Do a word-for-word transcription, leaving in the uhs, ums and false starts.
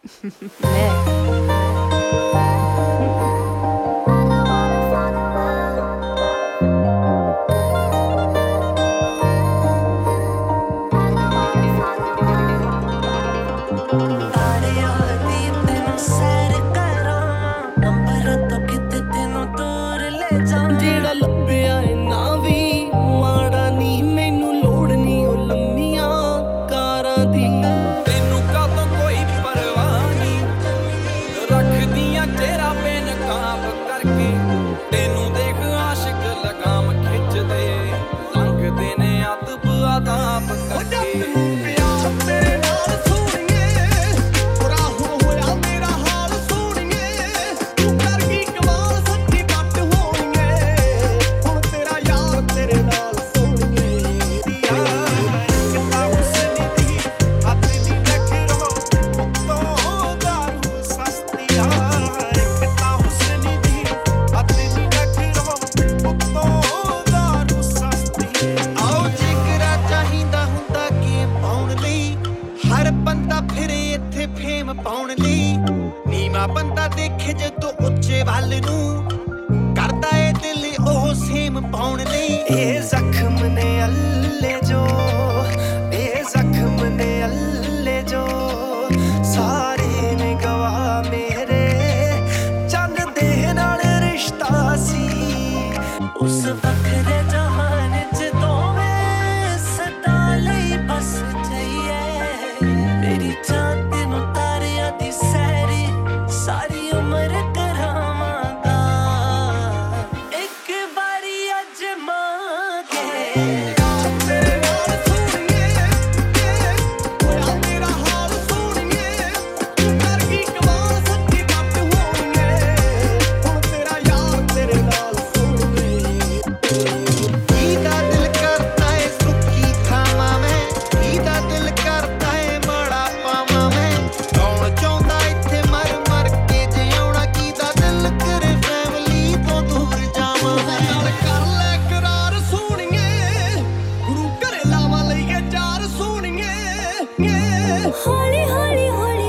ਜਿਹੜਾ ਲੱਭਿਆ ਏ ਨਾ ਵੀ ਮਾੜਾ ਨੀ, ਮੈਨੂੰ ਲੋੜ ਨੀ ਉਹ ਲੰਮੀਆਂ ਕਾਰਾਂ ਦੀ। ਤੈਨੂੰ ਕਾਹਤੋਂ ਕੋਈ ਪਰਵਾਹ ਨੀ, ਰੱਖਦੀਆਂ ਤੇਰਾ ਬੇਨਕਾਬ ਕਰਕੇ। ਤੈਨੂੰ ਦੇਖ ਆਸ਼ਿਕ ਲਗਾਮ ਖਿੱਚਦੇ, ਲੰਘਦੇ ਨੇ ਅਦਬ ਆਦਾਬ ਕਰਕੇ। ਪਾਉਣ ਲਈ ਨੀਵਾ ਬੰਦਾ ਦੇਖੇ ਜਦੋਂ ਉੱਚੇ ਵੱਲ ਨੂੰ, ਕਰਦਾ ਏ ਦਿਲ ਉਹ ਸੇਮ ਪਾਉਣ ਲਈ। ਇਹ ਜ਼ਖਮ ਨੇ ਅੱਲੇ ਜੋ, ਇਹ ਜ਼ਖਮ ਨੇ ਅੱਲੇ ਜੋ, ਸਾਰੇ ਨੇ ਗਵਾ ਮੇਰੇ ਚੰਨ ਦੇ ਨਾਲ ਰਿਸ਼ਤਾ ਸੀ। ਉਸ ਵੱਖਰੇ ਜਹਾਨ ਚ ਦੋਵੇਂ ਸਦਾ ਲਈ ਬਸ ਜਾਈਏ। ਮੇਰੀ ਜਾਨ ਸਾਰੀ ਉਮਰ ਕਰਾਵਾਂਗਾ, ਇੱਕ ਵਾਰੀ ਅਜਮਾ ਕੇ। ਹੌਲੀ ਹੌਲੀ ਹੌਲੀ